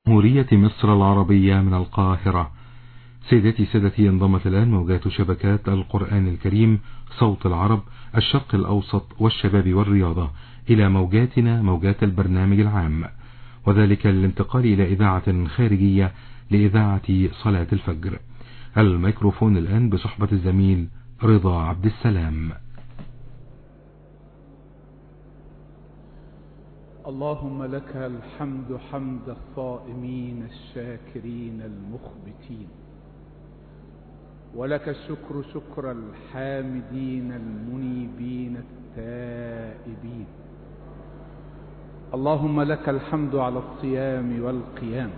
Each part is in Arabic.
جمهورية مصر العربية من القاهرة. سيدتي سادتي، انضمت الآن موجات شبكات القرآن الكريم صوت العرب الشرق الأوسط والشباب والرياضة إلى موجاتنا، موجات البرنامج العام، وذلك للانتقال إلى إذاعة خارجية لإذاعة صلاة الفجر. الميكروفون الآن بصحبة الزميل رضا عبد السلام. اللهم لك الحمد حمد الصائمين الشاكرين المخبتين، ولك الشكر شكر الحامدين المنيبين التائبين. اللهم لك الحمد على الصيام والقيام،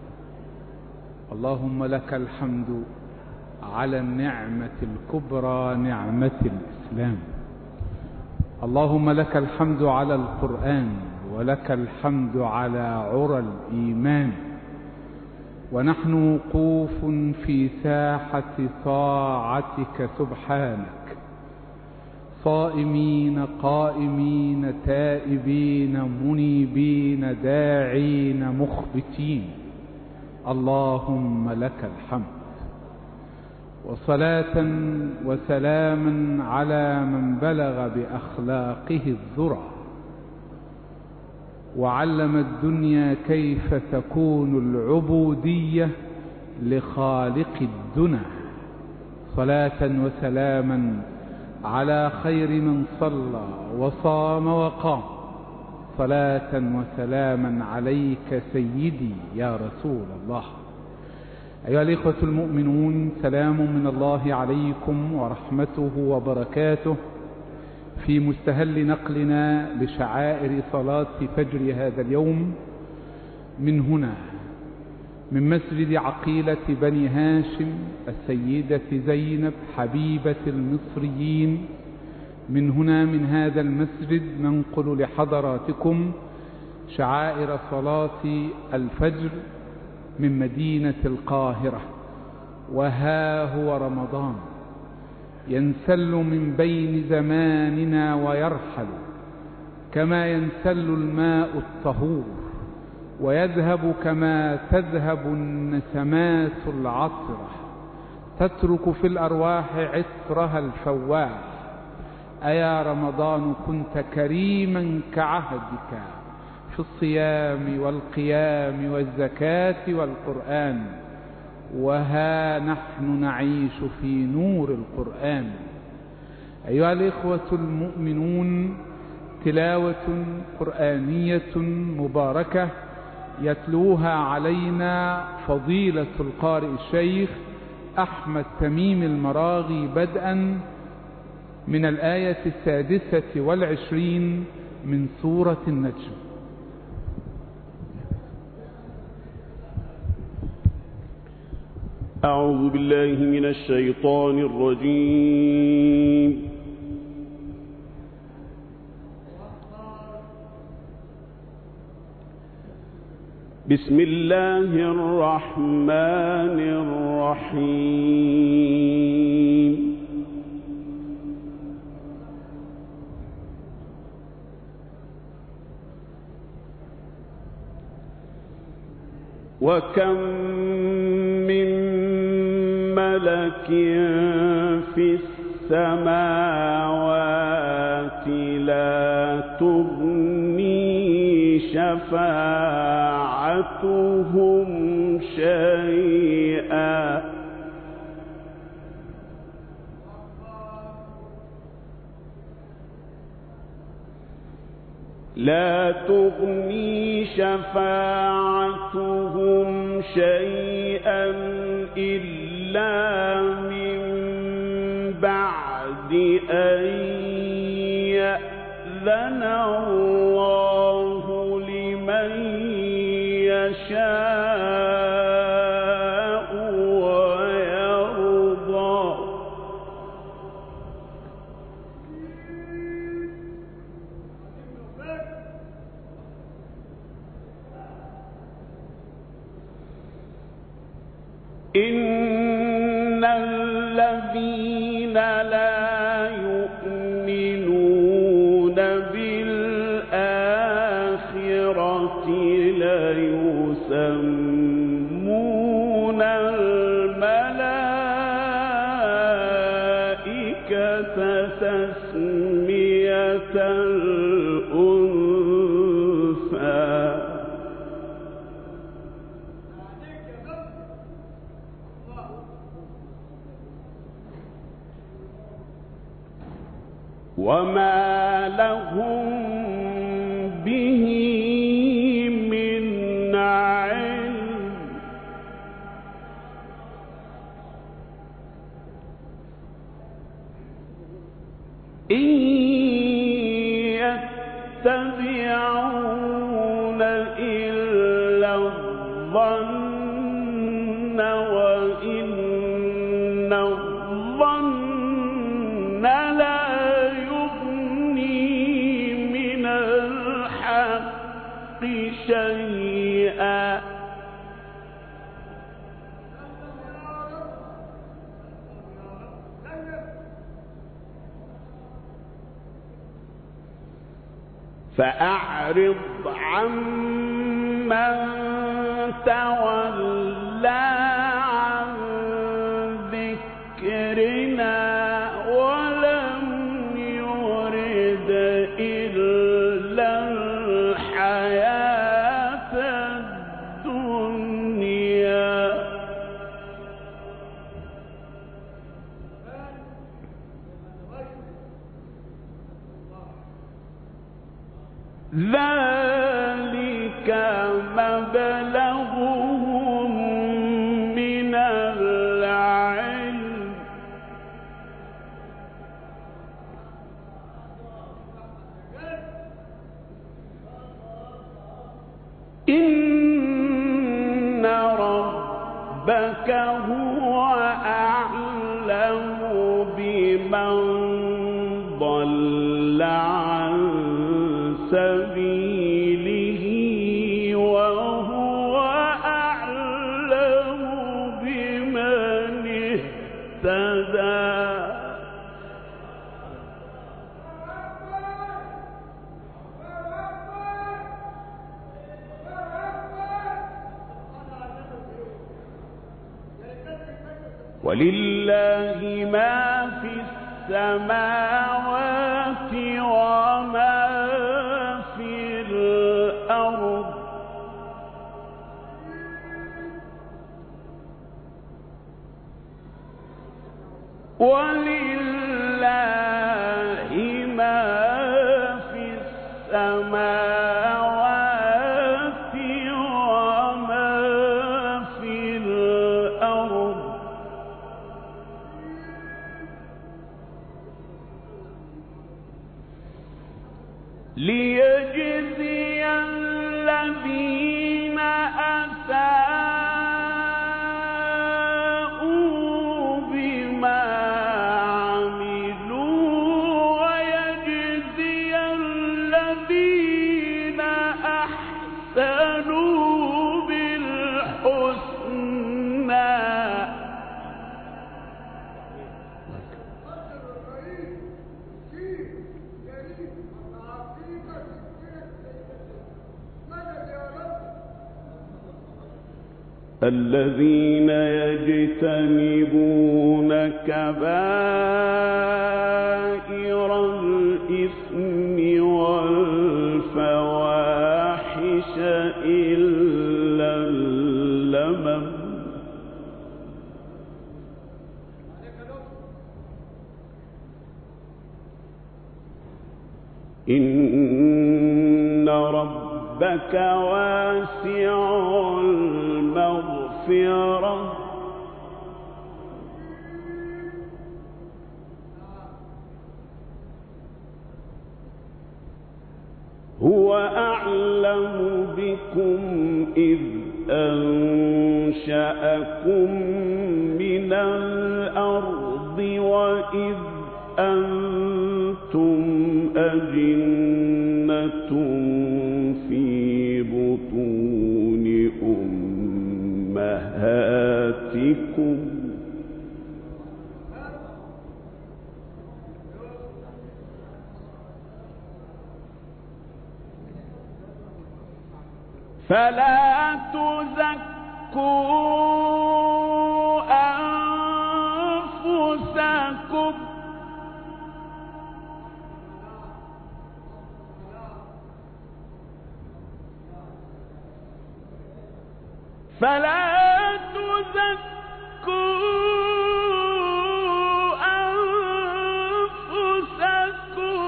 اللهم لك الحمد على النعمة الكبرى نعمة الإسلام. اللهم لك الحمد على القرآن، ولك الحمد على عرى الإيمان. ونحن وقوف في ساحة طاعتك سبحانك، صائمين قائمين تائبين منيبين داعين مخبتين. اللهم لك الحمد، وصلاة وسلاما على من بلغ بأخلاقه الذرى وعلم الدنيا كيف تكون العبودية لخالق الدنى. صلاة وسلاما على خير من صلى وصام وقام. صلاة وسلاما عليك سيدي يا رسول الله. أيها الإخوة المؤمنون، سلام من الله عليكم ورحمته وبركاته في مستهل نقلنا لشعائر صلاة فجر هذا اليوم من هنا، من مسجد عقيلة بني هاشم السيدة زينب حبيبة المصريين. من هنا من هذا المسجد ننقل لحضراتكم شعائر صلاة الفجر من مدينة القاهرة. وها هو رمضان ينسل من بين زماننا ويرحل، كما ينسل الماء الطهور ويذهب كما تذهب النسمات العطرة، تترك في الأرواح عطرها الفواح. أيا رمضان كنت كريما كعهدك في الصيام والقيام والزكاة والقرآن، وها نحن نعيش في نور القرآن. أيها الإخوة المؤمنون، تلاوة قرآنية مباركة يتلوها علينا فضيلة القارئ الشيخ أحمد تميم المراغي، بدءا من الآية 26 من سورة النجم. أعوذ بالله من الشيطان الرجيم. بسم الله الرحمن الرحيم. وكم من ملك في السماوات لا تغني شفاعتهم شيئا إلا من بعد أن يأذن الله لمن يشاء ويرضى. إن الذين لا يؤمنون بالآخرة ليسمون وما لهم به من علم إن يتبعون إلا الظن وإن الظن لا يغني من الحق شيئا فأعرض عمن تولى عن ذكرنا ولم يرد إلا الحياة الدنيا ذلك مبلغهم من العلم إن ربك هو أعلم بمن ضل عن سبيله وهو أعلم بمن اهتدى ولله ما في السماوات وما في الأرض ولله ما في السماوات وما في الأرض ليجزي الذين أساءوا بما عملوا ويجزي الذين أحسنوا بالحسنى الذين يجتنبون كبائر الإثم والفواحش إلا اللمم إن ربك واسع المغفرة هو أعلم بكم إذ أنشأكم من الأرض وإذ أنتم أجنة في بطون أمهاتكم فلا تزكوا أنفسكم فلا تزكوا أنفسكم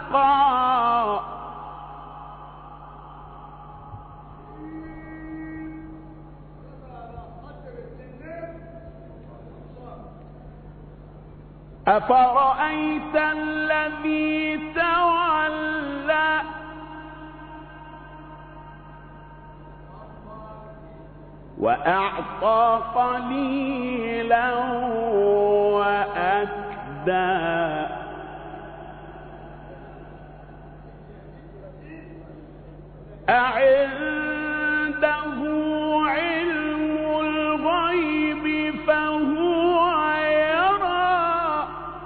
حقا أفرأيت الذي تولى وأعطى قليلا وأكدى أعنده علم الغيب فهو يرى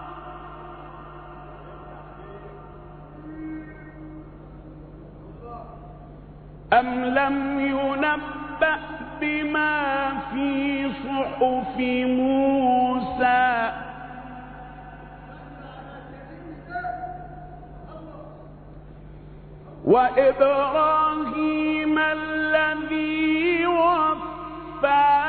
أم لم ينبأ بما في صحف موسى وإبراهيم الذي وفى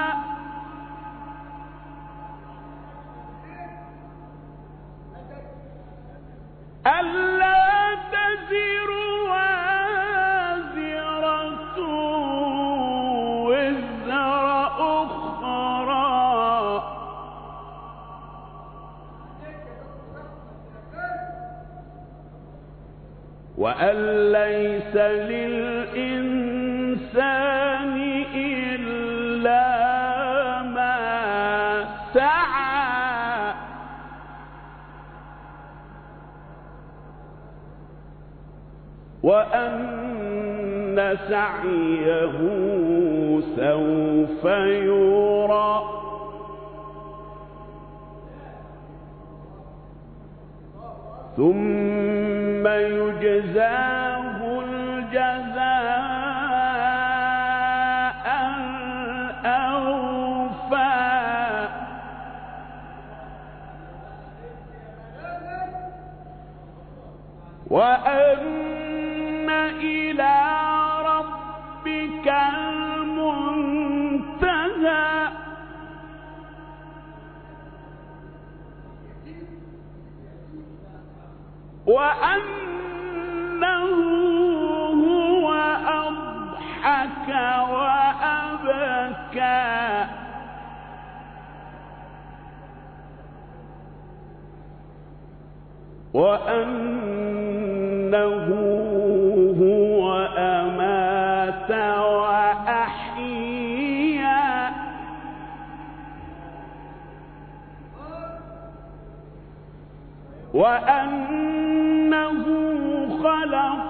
ألا تزر وازرة وزر أخرى وأن ليس للإنسان إلا ما سعى وأن سعيه سوف يرى ثم يجزاه الجزاء الأوفى وأن إلى ربك المنتهى وأنه هو أضحك وأبكى وأنه هو أمات وأحيا وأنه خلق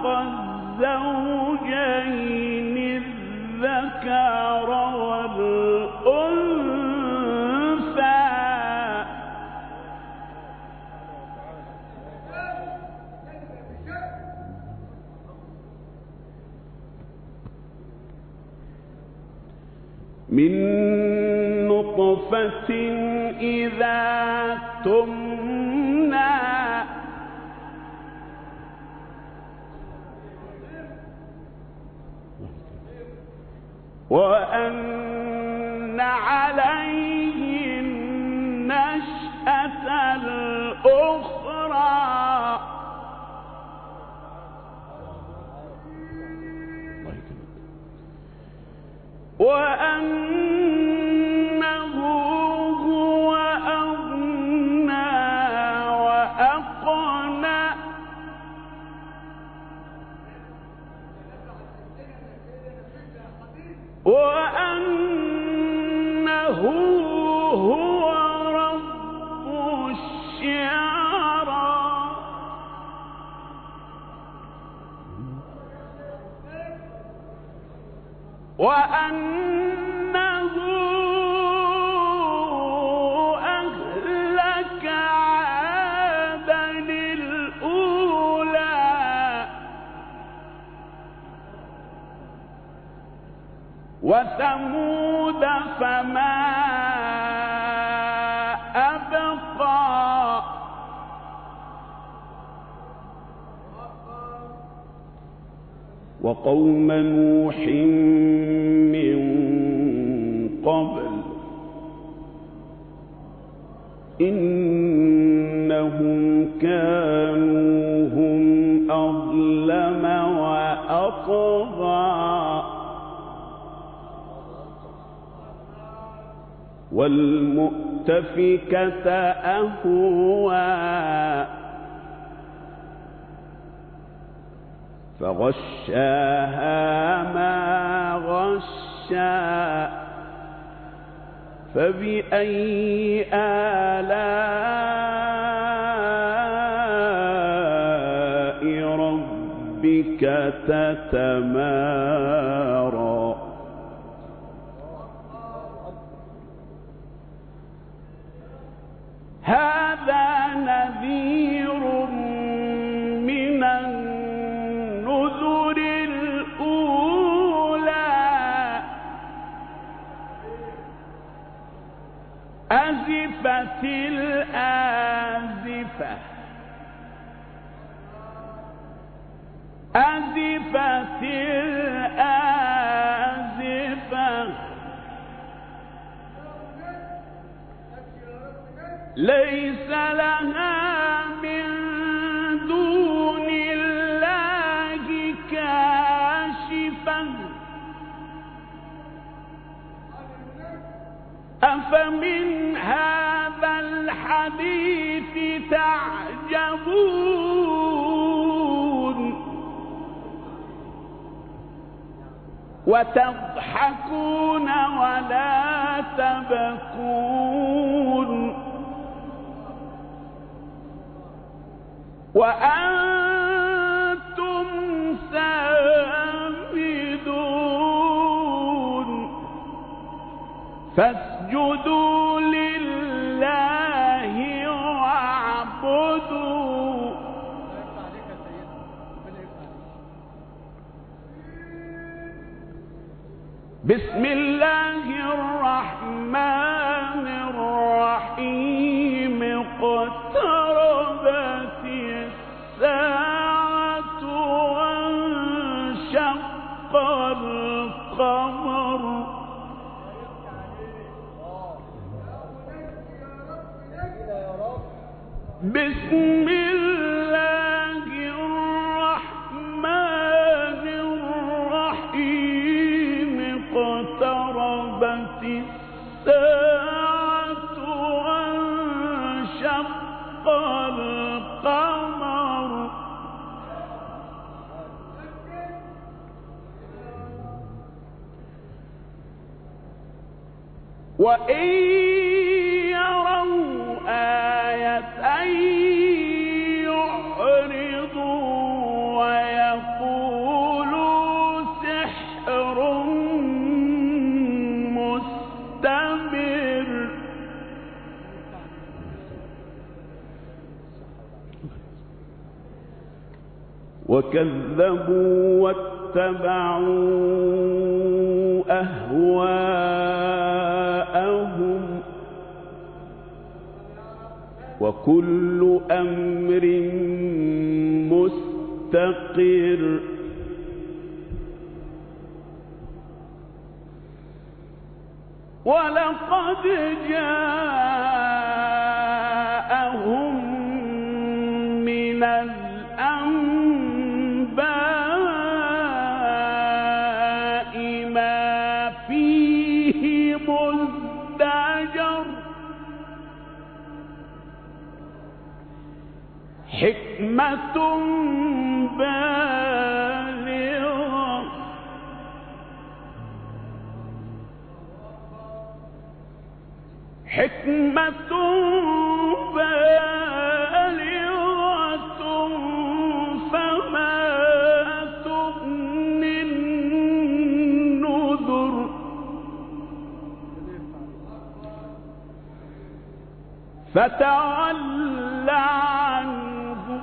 الزوجين الذكر والأنثى من نطفة إذا تمنى وأن عليه النشأة الأخرى وأنه هو أغنى وأقنى وأنه هو رب الشعرى وأنه أهلك عادا الأولى وثمود فما أبقى وقوم نوح من قبل إنهم كانوا هم والمؤتفكة أهوى فغشاها ما غشا فبأي آلاء ربك تتمارى هذا نذير من النذر الأولى أزفت الآزفة أزفت الآزفة ليس لها من دون الله كاشفة أفمن هذا الحديث تعجبون وتضحكون ولا تبكون وأنتم سامدون فاسجدوا لله واعبدوا بسم الله الرحمن الرحيم اقتربت الساعة وانشق القمر بسم الله الرحمن الرحيم اقتربت الساعة وانشق القمر وإن يروا آية يعرضوا ويقولوا سحر مستمر وكذبوا واتبعوا أهواءهم وكل أمر مستقر ولقد جاءهم من الأنباء ما فيه مزدجر حكمة بالغة حكمة بالغة فما تغني النذر فتول عنه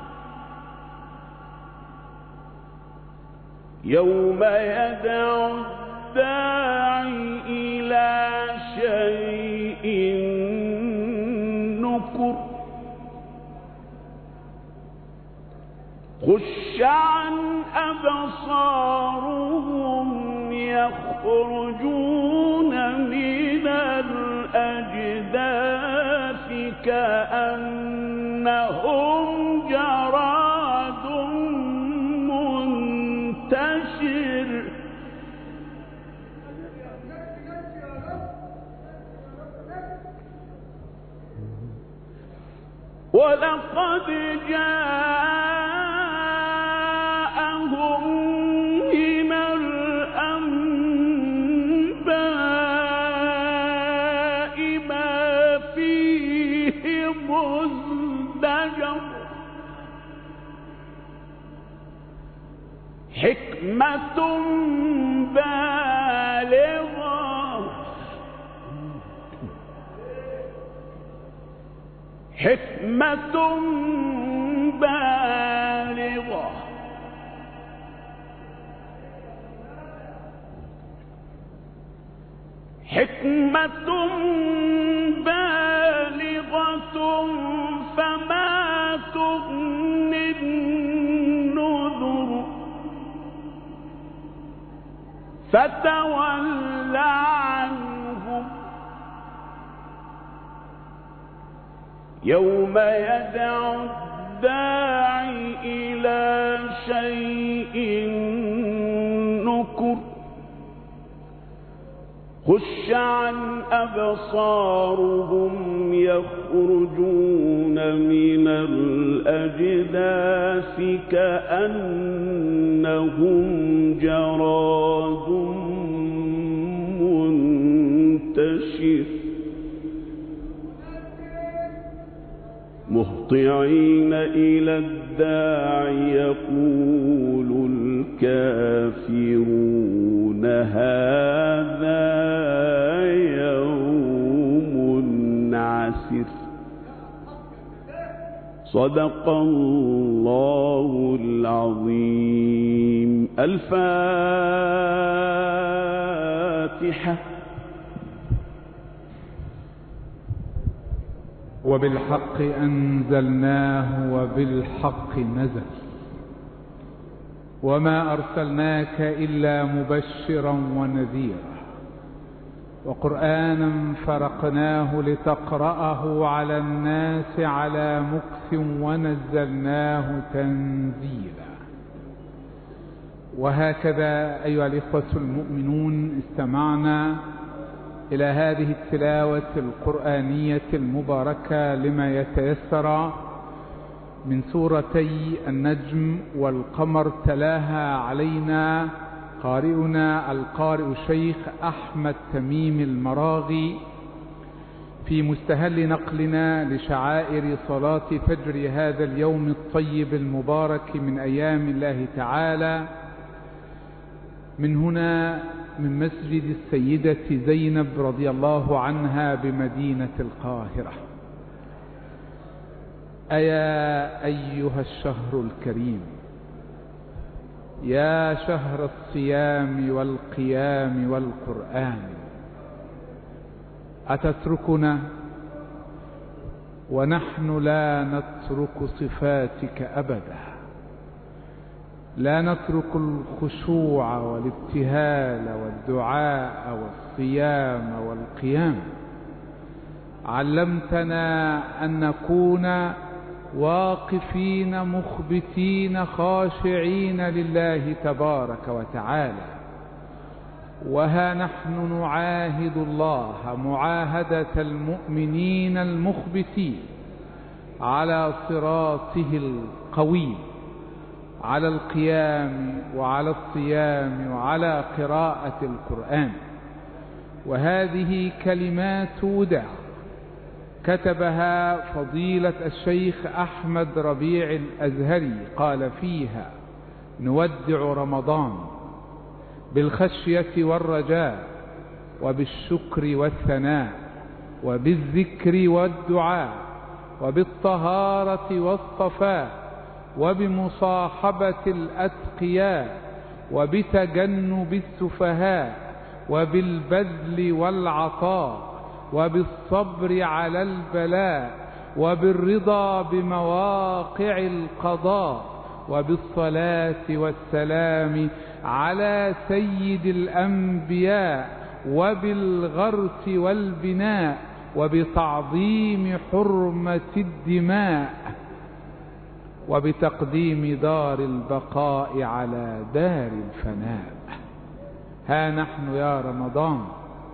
يوم يدعو الداعي إلى شيء نكر خش عن أبصارهم يخرجون من الأجداث كأنهم جراد منتشر ولقد جاءهم من الأنباء ما فيه مزدجر حكمة بالغة حكمة بالغة فما تغني النذر فتول عنهم يوم يدعو الداعي إلى شيء نكر خش عن أبصارهم يخرجون من الأجداث كأنهم جراد منتشر مهطعين إلى الداعي يقول الكافرون هذا يوم عسر صدق الله العظيم. الفاتحة. وبالحق أنزلناه وبالحق نزل وما أرسلناك إلا مبشرا ونذيرا وقرآنا فرقناه لتقرأه على الناس على مكث ونزلناه تنزيلا. وهكذا أيها الإخوة المؤمنون استمعنا إلى هذه التلاوة القرآنية المباركة لما يتيسر من سورتي النجم والقمر. تلاها علينا قارئنا القارئ الشيخ أحمد تميم المراغي في مستهل نقلنا لشعائر صلاة فجر هذا اليوم الطيب المبارك من أيام الله تعالى من هنا من مسجد السيدة زينب رضي الله عنها بمدينة القاهرة. أيا أيها الشهر الكريم، يا شهر الصيام والقيام والقرآن، أتتركنا ونحن لا نترك صفاتك أبدا، لا نترك الخشوع والابتهال والدعاء والصيام والقيام. علمتنا أن نكون واقفين مخبتين خاشعين لله تبارك وتعالى، وها نحن نعاهد الله معاهدة المؤمنين المخبتين على صراطه القويم، على القيام وعلى الصيام وعلى قراءة القرآن. وهذه كلمات وداع كتبها فضيلة الشيخ أحمد ربيع الأزهري، قال فيها: نودع رمضان بالخشية والرجاء وبالشكر والثناء وبالذكر والدعاء وبالطهارة والصفاء وبمصاحبة الأتقياء وبتجنب السفهاء وبالبذل والعطاء وبالصبر على البلاء وبالرضا بمواقع القضاء وبالصلاة والسلام على سيد الأنبياء وبالغرس والبناء وبتعظيم حرمة الدماء وبتقديم دار البقاء على دار الفناء. ها نحن يا رمضان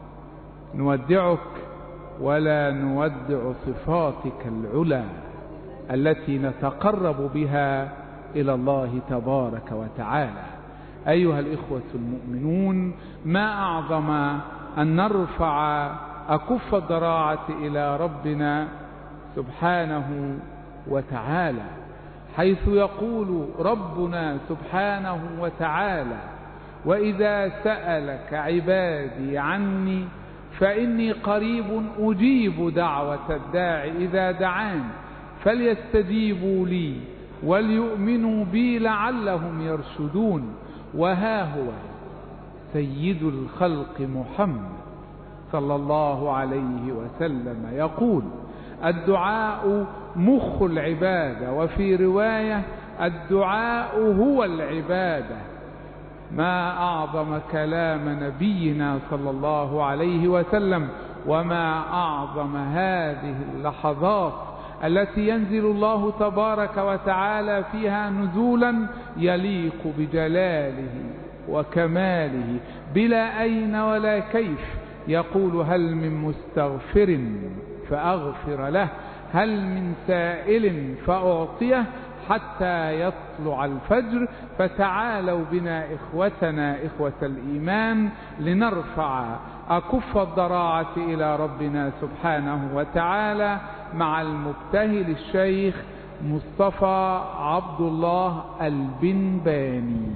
نودعك ولا نودع صفاتك العلا، التي نتقرب بها إلى الله تبارك وتعالى. أيها الإخوة المؤمنون، ما أعظم أن نرفع أكف الضراعة إلى ربنا سبحانه وتعالى، حيث يقول ربنا سبحانه وتعالى: وإذا سألك عبادي عني فإني قريب أجيب دعوة الداع إذا دعان فليستجيبوا لي وليؤمنوا بي لعلهم يرشدون. وها هو سيد الخلق محمد صلى الله عليه وسلم يقول: الدعاء مخ العبادة، وفي رواية: الدعاء هو العبادة. ما أعظم كلام نبينا صلى الله عليه وسلم، وما أعظم هذه اللحظات التي ينزل الله تبارك وتعالى فيها نزولا يليق بجلاله وكماله بلا أين ولا كيف. يقول: هل من مستغفر فأغفر له، هل من سائل فأعطيه، حتى يطلع الفجر. فتعالوا بنا إخوتنا إخوة الإيمان لنرفع أكف الضراعة إلى ربنا سبحانه وتعالى مع المبتهل الشيخ مصطفى عبد الله البنباني.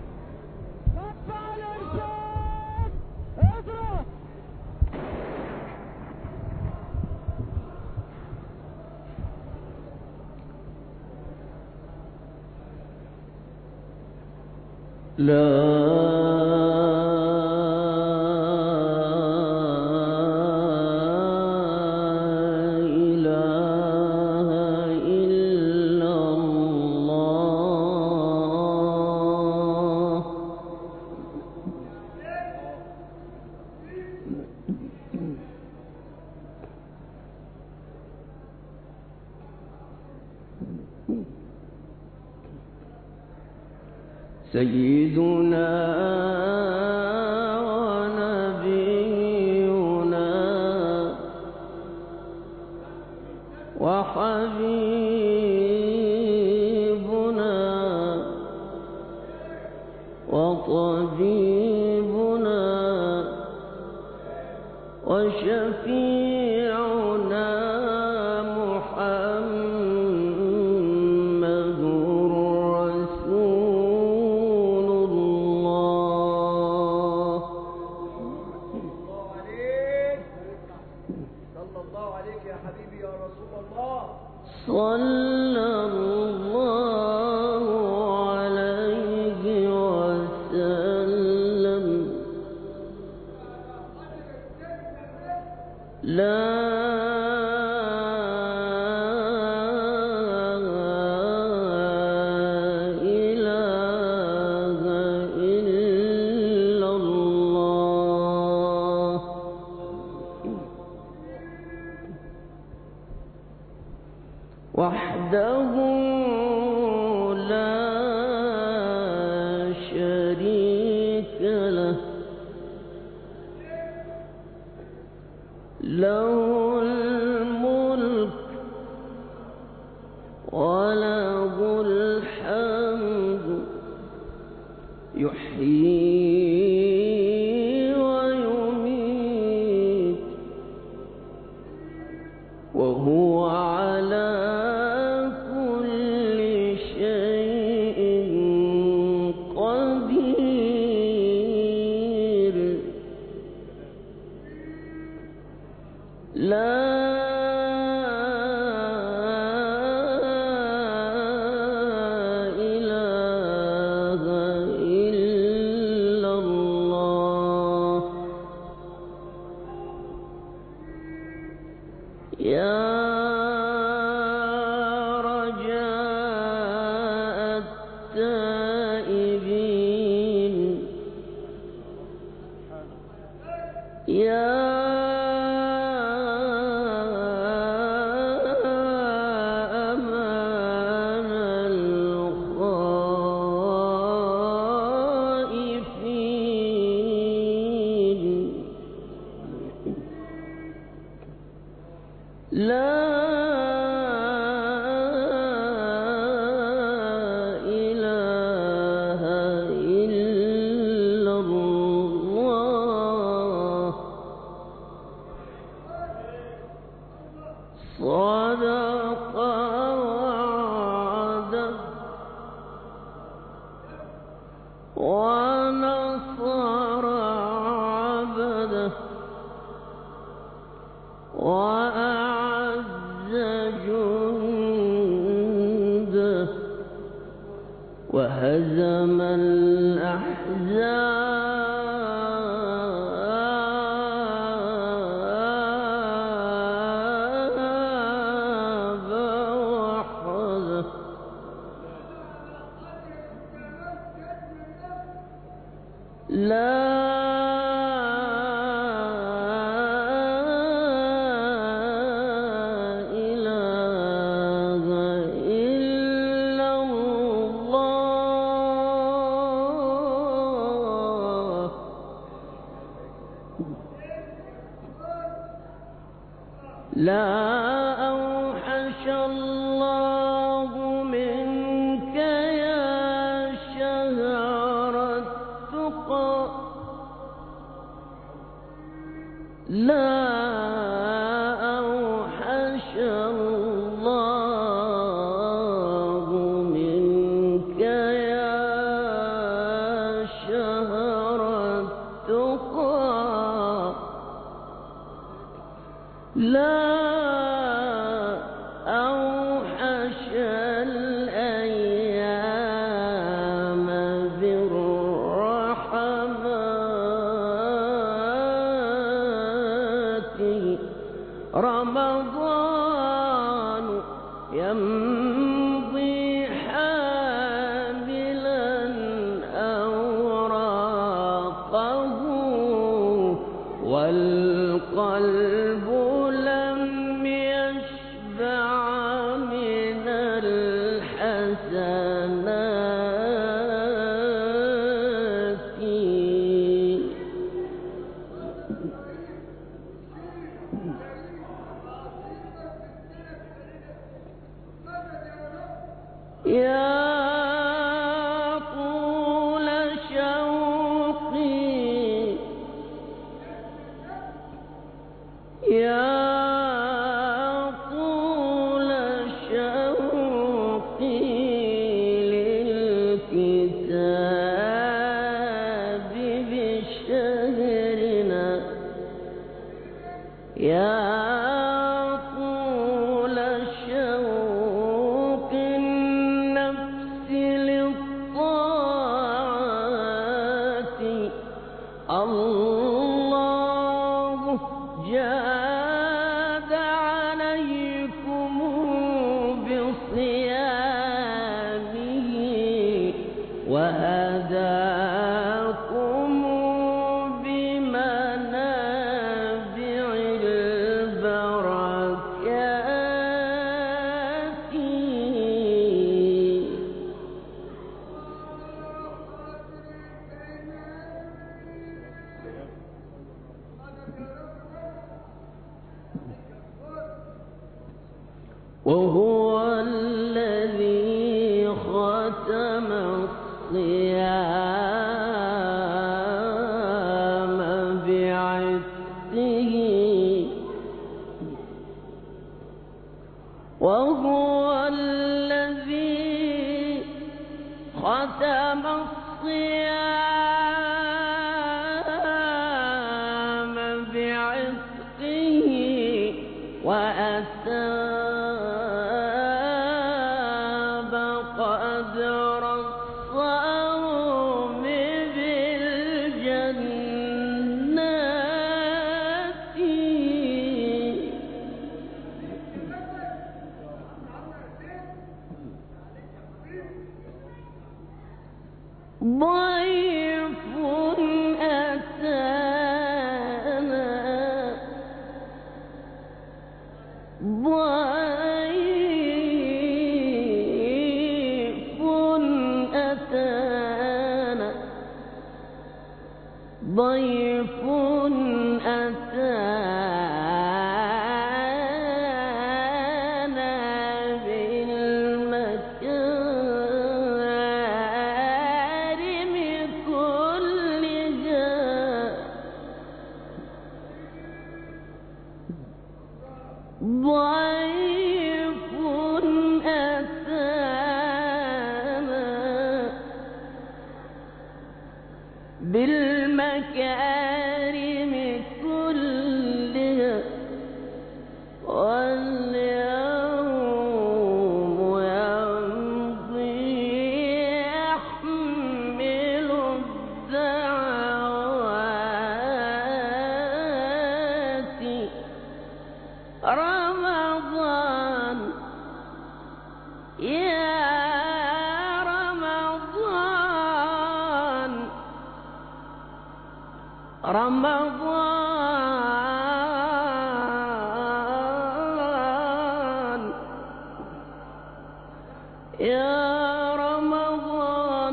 لا سيدنا ونبينا وحبيبنا وطبيبنا وشفيعنا محمد رسول الله. صلى الله عليك يا حبيبي يا رسول الله. صلى الله عليه وسلم. لا إله إلا الله. وحده لا شريك له، له الملك وله الحمد، يحيي ويميت، وهو على كل شيء قدير. لا إله إلا وهزم الأحزاب وحده لا إله إلا الله لا أوحش الله منك يا شهر التقى لا أوحش الله منك يا شهر التقى لا أوحش الأيام بالرحمات رمضان يمضي حاملا أوراقه والقلب لم يشبع من الحسنات يا طول شوقي يا طول شوقي للكتاب بشهرنا يا طول شوق النفس للطاعات الله جاد عليكم بصيامه وهداكم بمنابع البركات وهو الذي ختم الصيام بعتقه وهو الذي ختم الصيام بعتقه وأثاب قدر الصوم بالجنات ضيف أتانا ضيف أتانا ضيف أتانا بالمكارم كلها ضيف أتانا بالمكارم كلها واليوم يمضي يا رمضان رمضان يا رمضان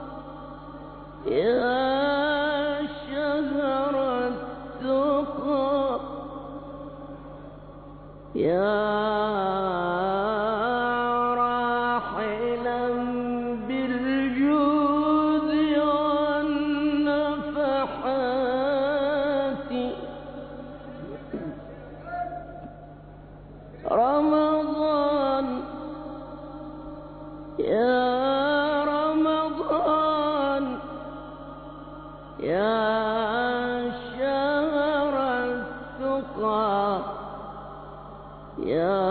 يا شهر التقى يا راحلا بالجود والنفحات رمضان يا رمضان يا شهر التقى يا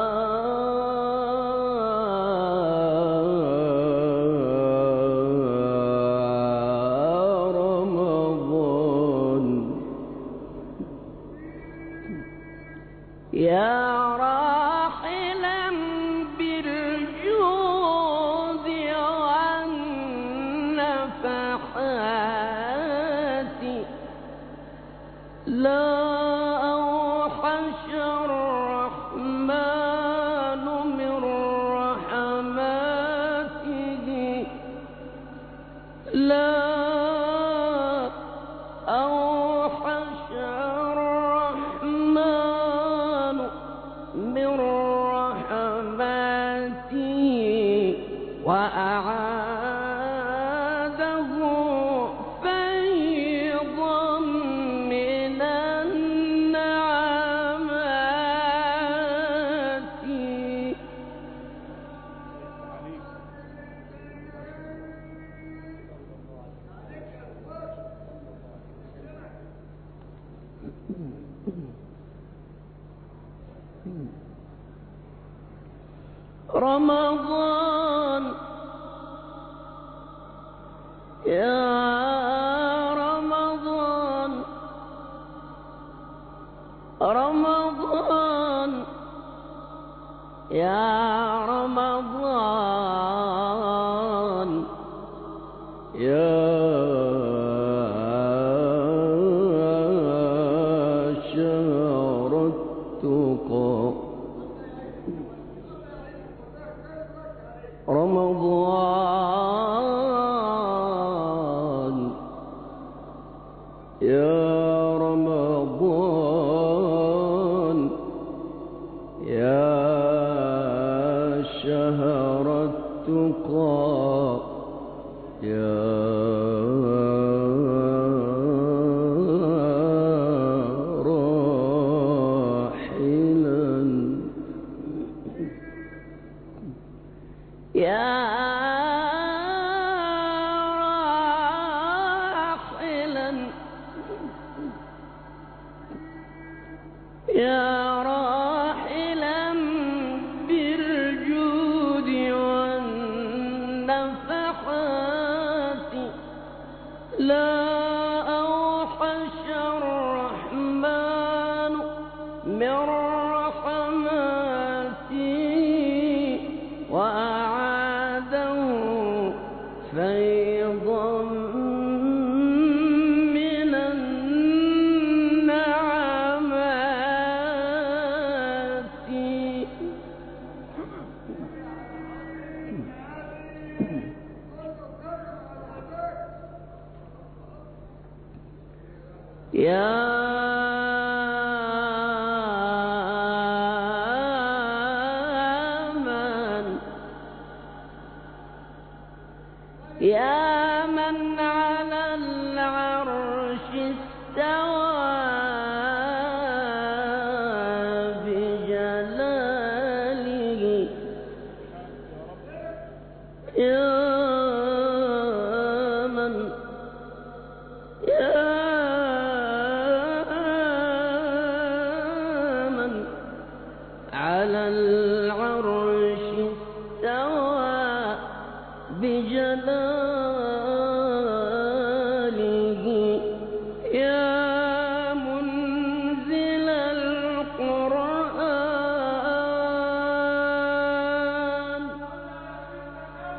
رمضان يا راحلا بالجود والنفحات لا أوحش الرحمن من رحماته لا أوحش الرحمن من رحماته وأعاده فيضا من النعمات رمضان يا رمضان رمضان يا رمضان يا شهر التقى رمضان يا رمضان يا شهر التقى يا راحلا يا راحلا يا راحلا بالجود والنفحات لا أوحش الرحمن من رحماته وأعاده فيضا من النعمات يا من على العرش استوى بجلاله يا من على العرش استوى بجلاله يا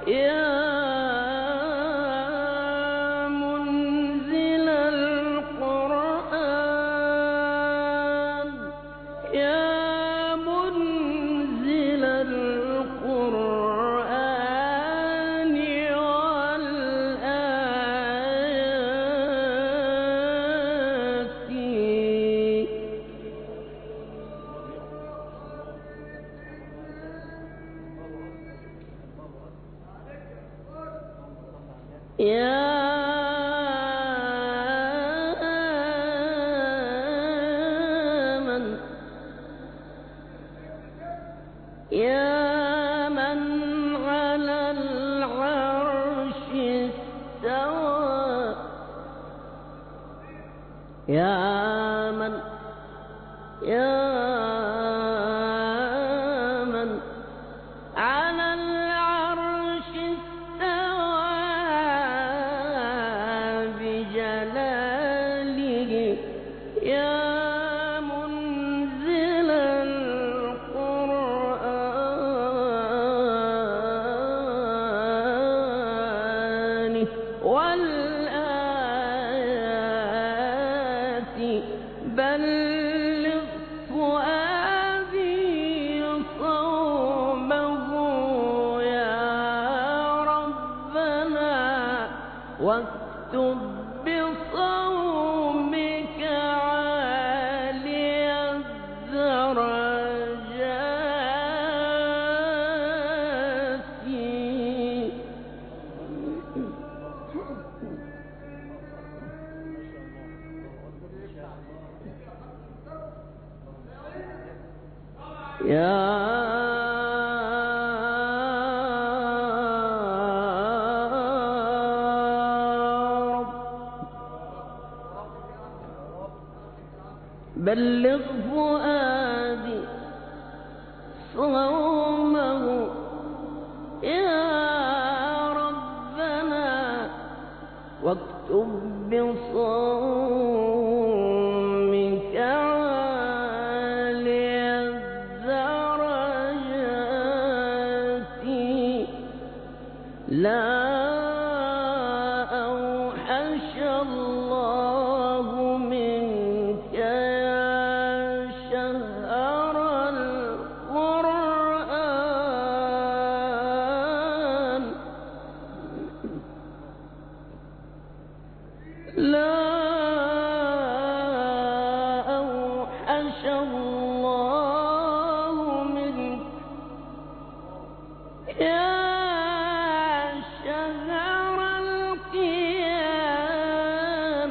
منزل القرآن يا منزل القرآن والآيات يا من على العرش استوى يا من على العرش استوى بجلاله يا منزل القرآن والآيات بلغ فؤادي صومه يا ربنا واكتب بصومك عالي الدرجات يا رب بلغ فؤادي صومه يا ربنا واكتب بصومك عالي الدرجات لا أوحش الله منك يا شهر القرآن لا أوحش الله منك يا شهر القيام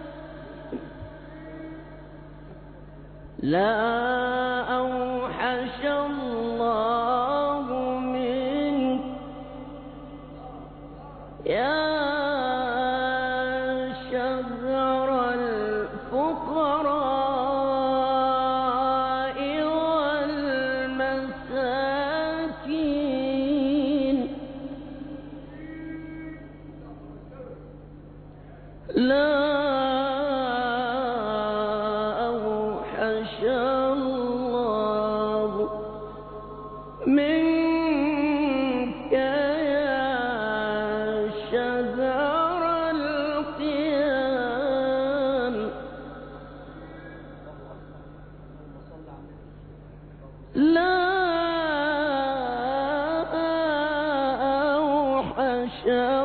لا أوحش الله منك يا شهر الفقراء والمساكين لا أوحش الله منك يا شهر القيام لا أوحش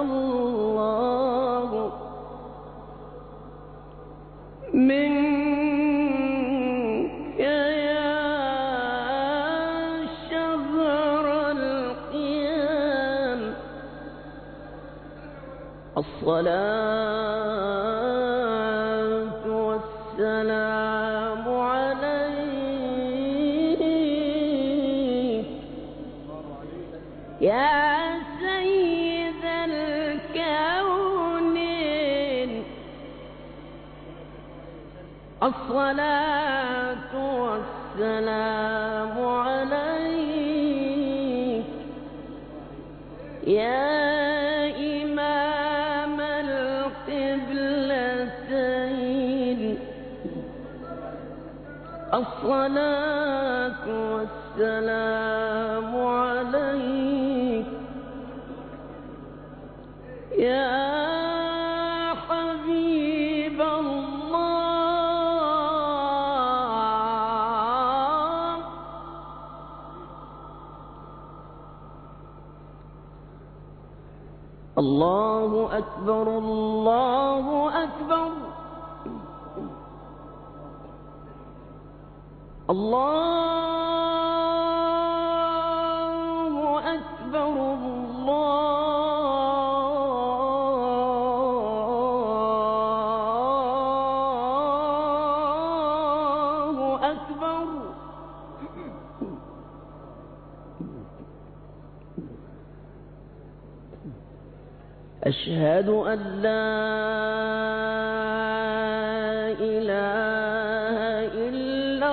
الله منك يا شهر القيام الصلاة والسلام عليك يا سيد الكونين الصلاة والسلام عليك يا إمام القبلتين الصلاة والسلام عليك الله أكبر الله أكبر الله أكبر الله أكبر. أشهد أن لا إله إلا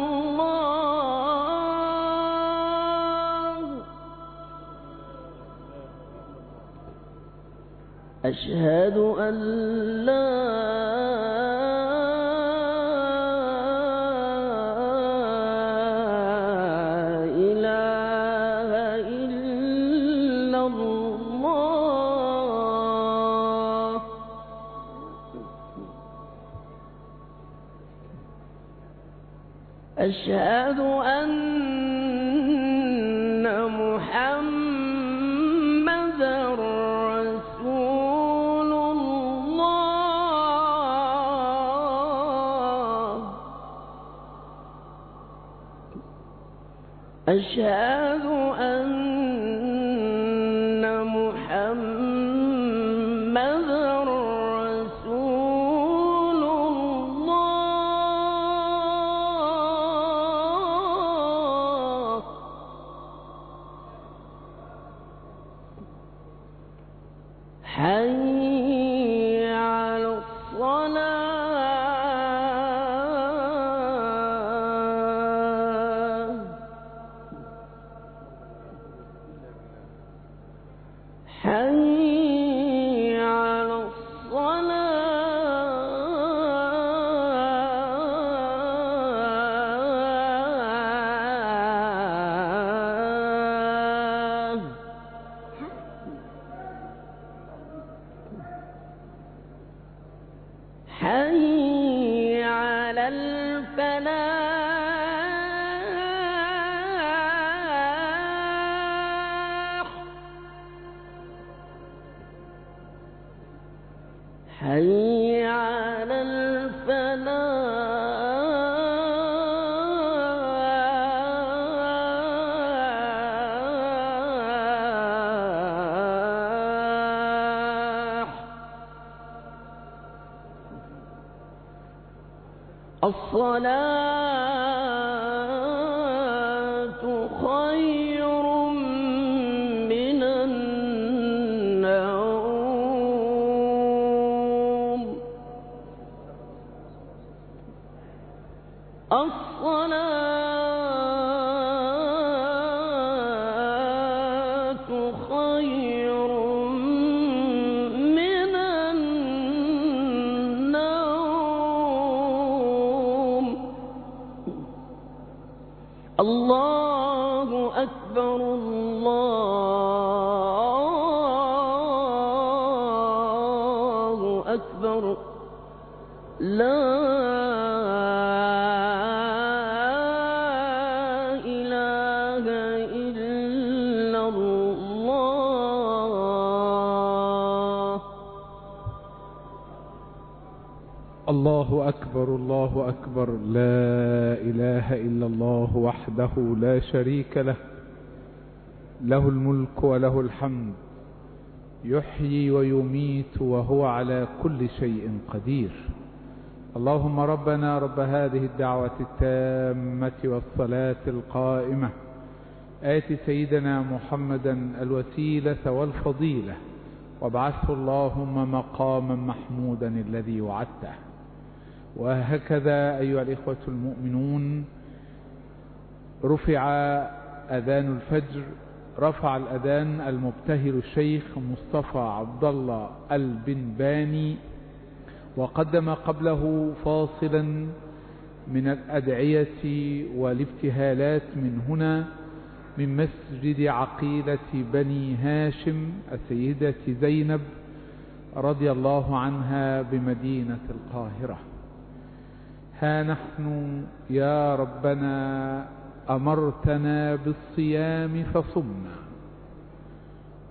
الله. أشهد أن لا إله إلا الله. أشهد أن محمدًا رسول الله. أشهد أن محمدًا رسول الله. حي على الصلاة. حي على الصلاة. حي على الفلاح. حي على الفلاح. الصلاة خير من النوم. الصلاة خير من النوم. الله أكبر الله أكبر. لا إله إلا الله. الله أكبر الله أكبر. لا إله إلا الله وحده لا شريك له، له الملك وله الحمد، يحيي ويميت وهو على كل شيء قدير. اللهم ربنا رب هذه الدعوة التامة والصلاة القائمة، آت سيدنا محمدا الوسيلة والفضيلة، وابعثه اللهم مقاما محمودا الذي وعدته. وهكذا أيها الإخوة المؤمنون، رفع أذان الفجر، رفع الأذان المبتهل الشيخ مصطفى عبد الله البنباني، وقدم قبله فاصلا من الأدعية والابتهالات من هنا من مسجد عقيلة بني هاشم السيدة زينب رضي الله عنها بمدينة القاهرة. ها نحن يا ربنا أمرتنا بالصيام فصمنا،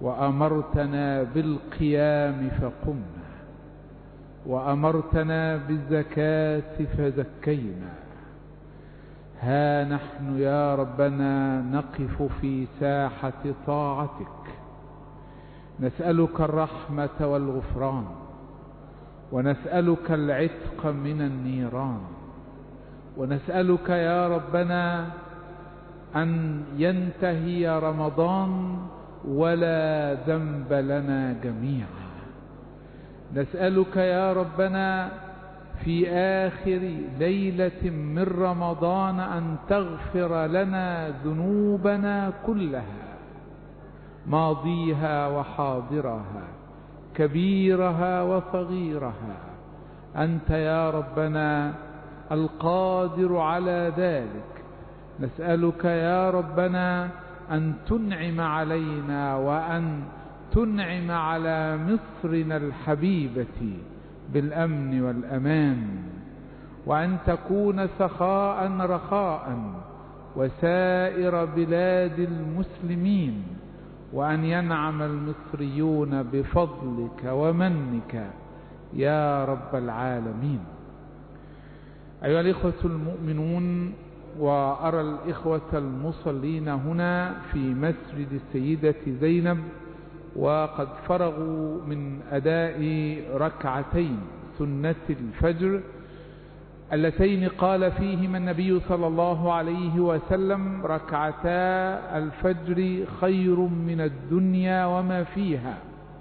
وأمرتنا بالقيام فقمنا، وأمرتنا بالزكاة فزكينا. ها نحن يا ربنا نقف في ساحة طاعتك، نسألك الرحمة والغفران، ونسألك العتق من النيران، ونسألك يا ربنا أن ينتهي رمضان ولا ذنب لنا جميعا. نسألك يا ربنا في آخر ليلة من رمضان أن تغفر لنا ذنوبنا كلها، ماضيها وحاضرها، كبيرها وصغيرها. أنت يا ربنا القادر على ذلك. نسألك يا ربنا أن تنعم علينا وأن تنعم على مصرنا الحبيبة بالأمن والأمان، وأن تكون سخاء رخاء وسائر بلاد المسلمين، وأن ينعم المصريون بفضلك ومنك يا رب العالمين. أيها الإخوة المؤمنون، وأرى الإخوة المصلين هنا في مسجد السيدة زينب وقد فرغوا من أداء ركعتين سنة الفجر اللتين قال فيهما النبي صلى الله عليه وسلم: ركعتا الفجر خير من الدنيا وما فيها.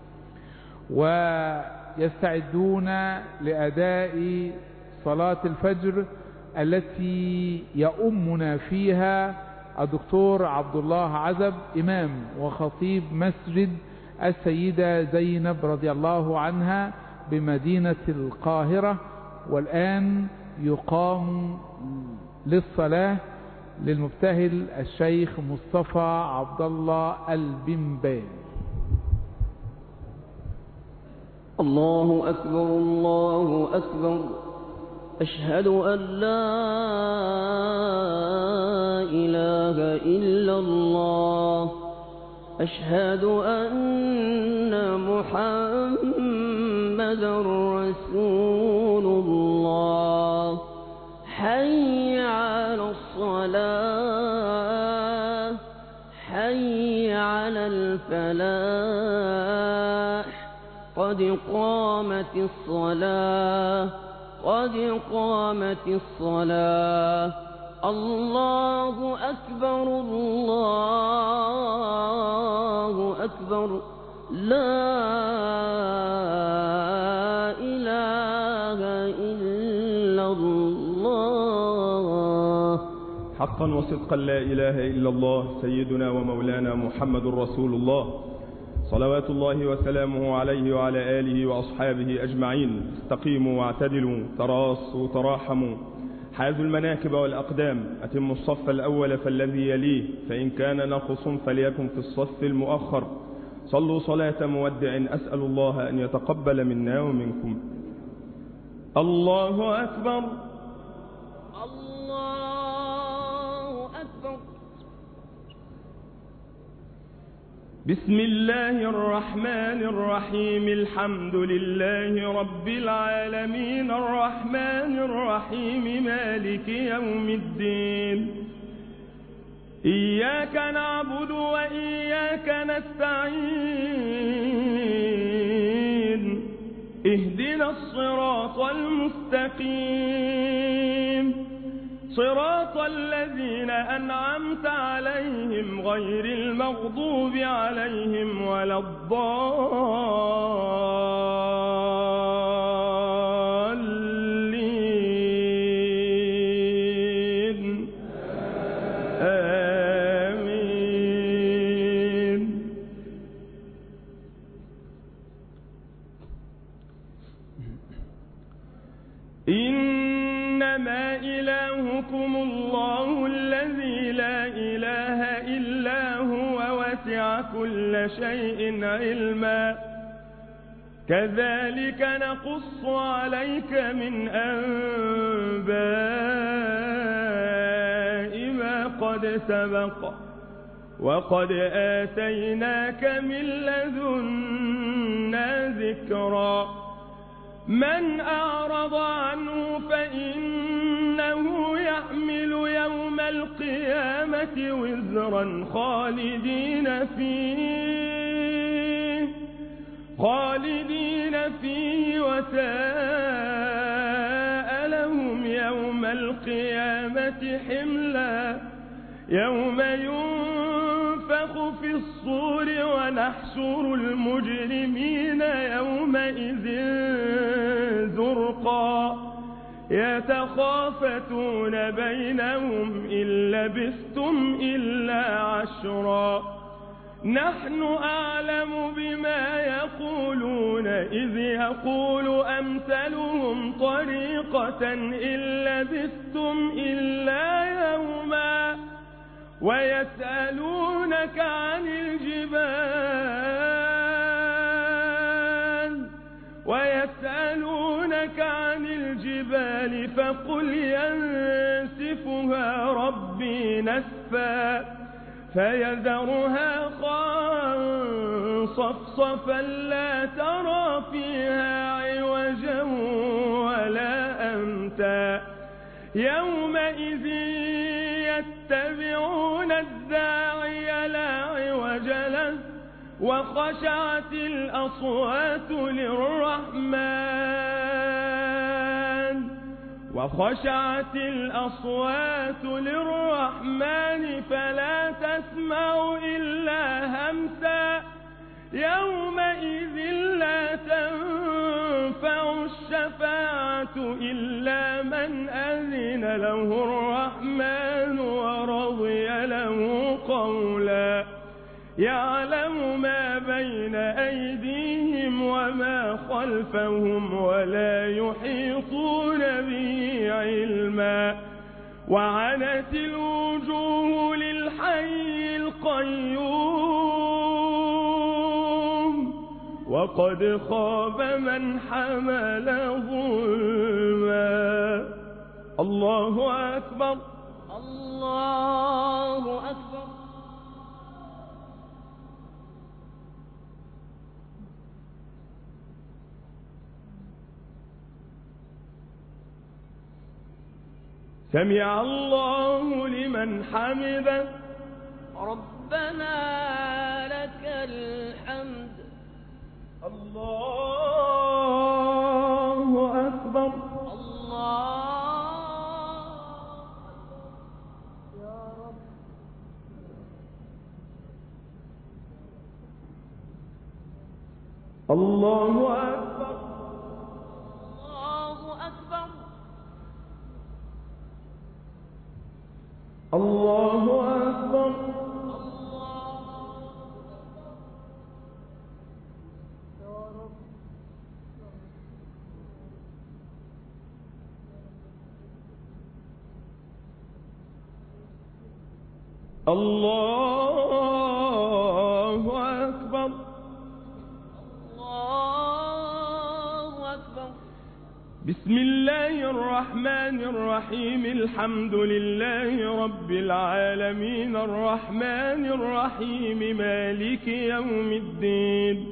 ويستعدون لأداء صلاة الفجر التي يؤمنا فيها الدكتور عبد الله عزب، إمام وخطيب مسجد السيدة زينب رضي الله عنها بمدينة القاهرة. والآن يقام للصلاة للمبتهل الشيخ مصطفى عبد الله البنبال. الله أكبر الله أكبر، أشهد أن لا إله إلا الله، أشهد أن محمدا رسول الله. حي على الصلاة، حي على الفلاح، قد قامت الصلاة، قد قامت الصلاة. الله أكبر الله أكبر، لا إله إلا الله. حقا وصدقا لا إله إلا الله، سيدنا ومولانا محمد رسول الله، صلوات الله وسلامه عليه وعلى آله وأصحابه أجمعين. استقيموا واعتدلوا، تراصوا تراحموا، حازوا المناكب والأقدام، أتموا الصف الأول فالذي يليه، فإن كان نقص فليكن في الصف المؤخر. صلوا صلاة مودع، أسأل الله أن يتقبل منا ومنكم. الله أكبر الله أكبر. بسم الله الرحمن الرحيم. الحمد لله رب العالمين، الرحمن الرحيم، مالك يوم الدين. إياك نعبد وإياك نستعين، اهدنا الصراط المستقيم، صراط الذين أنعمت عليهم غير المغضوب عليهم ولا الضالين. آمين. إنما إلهكم الله الذي لا إله إلا هو، وسع كل شيء علما. كذلك نقص عليك من أنباء ما قد سبق، وقد آتيناك من لدنا ذكرا من أعرض عنه فإنه يحمل يوم القيامة وزرا خالدين فيه وساء لهم يوم القيامة حملا يوم ينفخ في الصور ونحشر المجرمين يومئذ زرقا يتخافتون بينهم إن لبثتم إلا عشرا نحن أعلم بما يقولون إذ يقول أمثلهم طريقة إن لبثتم إلا يوما ويسألونك عن الجبال فقل ينسفها ربي نسفا فيذرها صفصفا لا ترى فيها عوجا ولا أمتا يومئذ يتبعون الداعي لا عوج له وخشعت الأصوات للرحمن فلا تسمع إلا همسا يومئذ لا تنفع الشفاعة إلا من أذن له الرحمن ورضي له قولا يعلم ما بين أيديهم وما خلفهم ولا يحيطون به علما وعنت الوجوه للحي القيوم وقد خاب من حمل ظلما الله أكبر الله أكبر سمع الله لمن حمده ربنا لك الحمد الله أكبر الله يا رب الله أكبر الله أكبر الله أكبر الله أكبر الله أكبر بسم الله الرحمن الرحيم الحمد لله رب العالمين الرحمن الرحيم مالك يوم الدين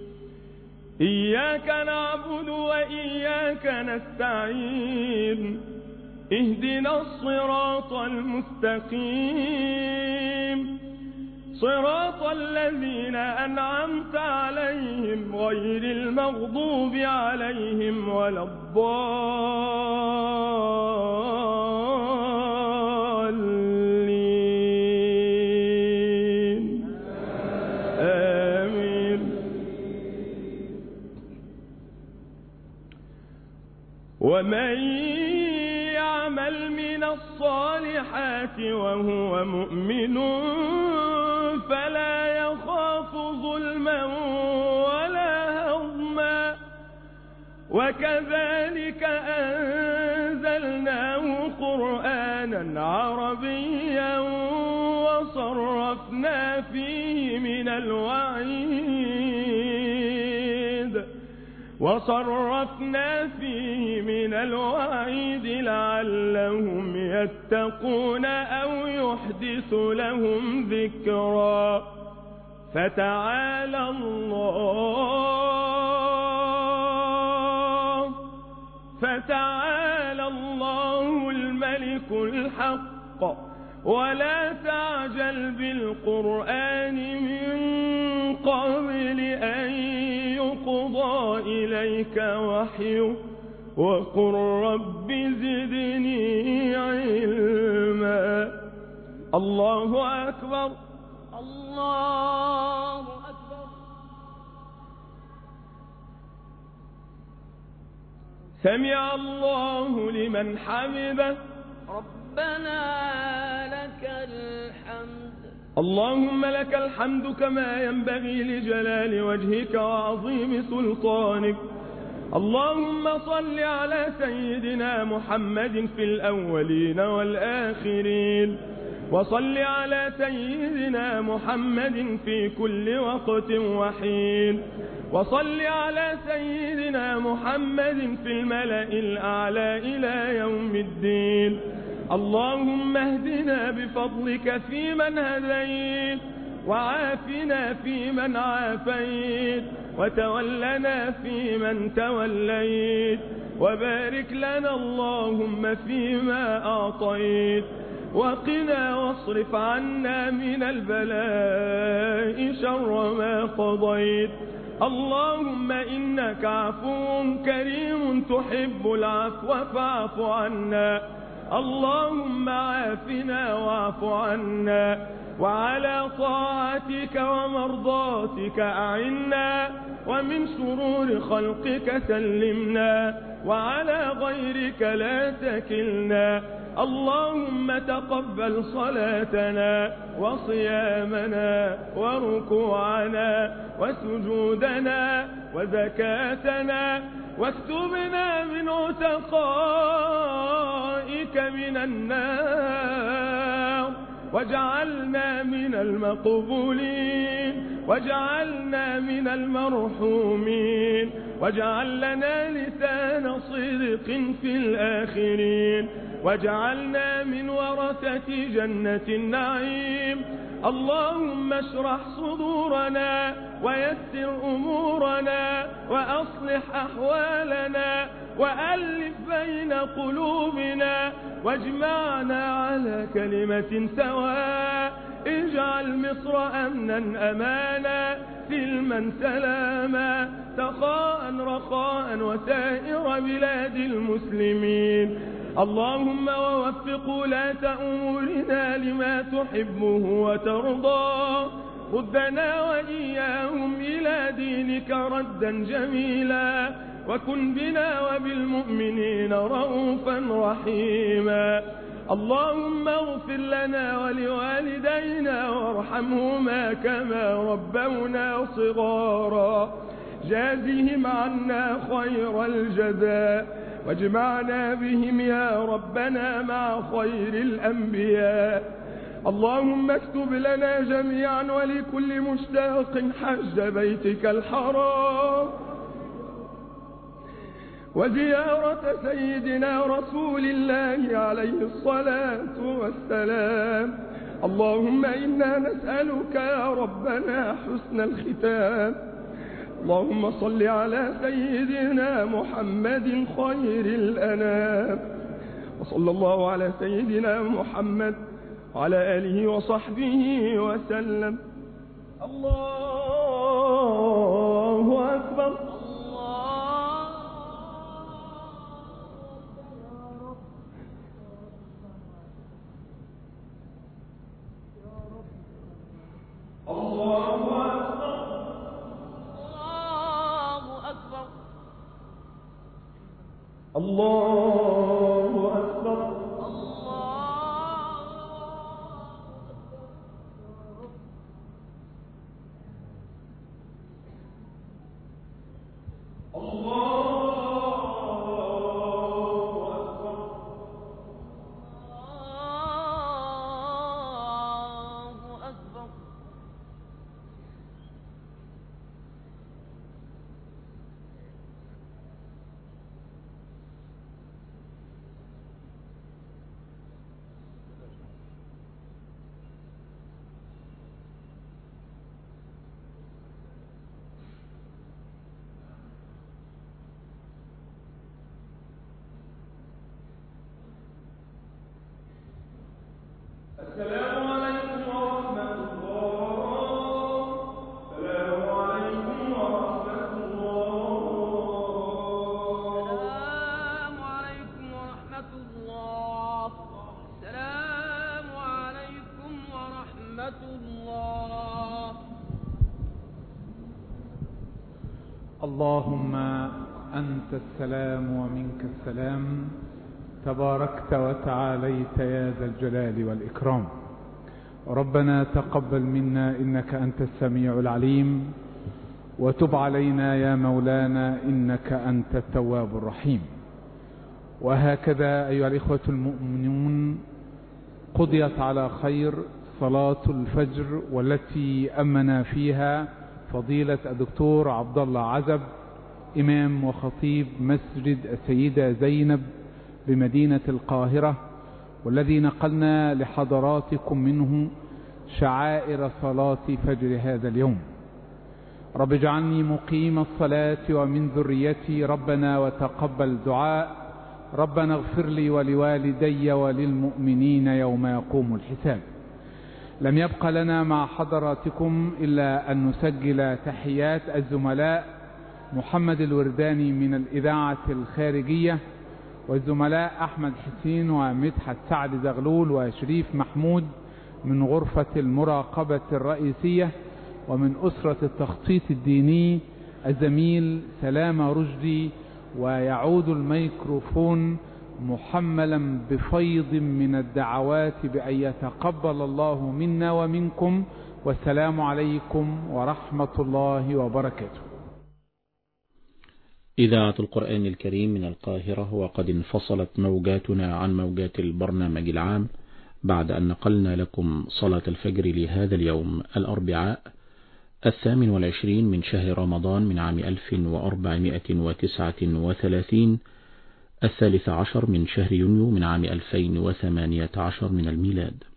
إياك نعبد وإياك نستعين اهدنا الصراط المستقيم صراط الذين أنعمت عليهم غير المغضوب عليهم ولا الضالين آمين ومن يعمل من الصالحات وهو مؤمن فلا يخاف ظلما ولا هضما وكذلك أنزلناه قرآنا عربيا وصرفنا فيه من الوعيد وصرفنا فيه من الوعيد لعلهم يتقون أو يحدث لهم ذكرا فتعالى الله الملك الحق ولا تعجل بالقرآن من قبل أن يقضى إليك وحيه وقل رب زدني علما. الله أكبر. الله أكبر. سمع الله لمن حمده. ربنا لك الحمد. اللهم لك الحمد كما ينبغي لجلال وجهك وعظيم سلطانك. اللهم صل على سيدنا محمد في الأولين والآخرين، وصل على سيدنا محمد في كل وقت وحين، وصل على سيدنا محمد في الملأ الأعلى إلى يوم الدين. اللهم اهدنا بفضلك فيمن هديت، وعافنا فيمن عافيت، وتولنا فيمن توليت، وبارك لنا اللهم فيما أعطيت، وقنا واصرف عنا من البلاء شر ما قضيت. اللهم إنك عفو كريم تحب العفو فاعف عنا. اللهم عافنا واعف عنا، وعلى طاعتك ومرضاتك أعنا، ومن شرور خلقك سلمنا، وعلى غيرك لا تكلنا. اللهم تقبل صلاتنا وصيامنا وركوعنا وسجودنا وزكاتنا، واكتبنا من عتقائك من النار، واجعلنا من المقبولين، واجعلنا من المرحومين، واجعل لنا لسان صدق في الآخرين، واجعلنا من ورثة جنة النعيم. اللهم اشرح صدورنا ويسر أمورنا وأصلح أحوالنا وألف بين قلوبنا، واجمعنا على كلمة سواء. اجعل مصر أمنا أمانا، سلما سلاما، سخاء رخاء، وسائر بلاد المسلمين. اللهم ووفق ولاة أمورنا لما تحبه وترضى، ردنا وإياهم إلى دينك ردا جميلا، وكن بنا وبالمؤمنين رؤوفا رحيما. اللهم اغفر لنا ولوالدينا وارحمهما كما ربونا صغارا، جازهم عنا خير الجزاء، واجمعنا بهم يا ربنا مع خير الأنبياء. اللهم اكتب لنا جميعا ولكل مشتاق حج بيتك الحرام وزيارة سيدنا رسول الله عليه الصلاة والسلام. اللهم إنا نسألك يا ربنا حسن الختام. اللهم صل على سيدنا محمد خير الأنام، وصلى الله على سيدنا محمد وعلى آله وصحبه وسلم. الله أكبر. الله أكبر. اللهم أنت السلام ومنك السلام، تباركت وتعاليت يا ذا الجلال والإكرام. ربنا تقبل منا إنك أنت السميع العليم، وتب علينا يا مولانا إنك أنت التواب الرحيم. وهكذا أيها الإخوة المؤمنون، قضيت على خير صلاة الفجر، والتي أمنا فيها فضيلة الدكتور عبد الله عزب، إمام وخطيب مسجد السيدة زينب بمدينة القاهرة، والذي نقلنا لحضراتكم منه شعائر صلاة فجر هذا اليوم. رب اجعلني مقيم الصلاة ومن ذريتي ربنا وتقبل دعاء. ربنا اغفر لي ولوالدي وللمؤمنين يوم يقوم الحساب. لم يبق لنا مع حضراتكم إلا أن نسجل تحيات الزملاء محمد الورداني من الإذاعة الخارجية، والزملاء أحمد حسين ومدحت سعد زغلول وشريف محمود من غرفة المراقبة الرئيسية، ومن أسرة التخطيط الديني الزميل سلام رشدي. ويعود الميكروفون محملا بفيض من الدعوات بأن يتقبل الله منا ومنكم، والسلام عليكم ورحمة الله وبركاته. إذاعة القرآن الكريم من القاهرة، وقد انفصلت موجاتنا عن موجات البرنامج العام بعد أن نقلنا لكم صلاة الفجر لهذا اليوم الأربعاء 28 من شهر رمضان من عام 1439، 13 من شهر يونيو من عام 2018 من الميلاد.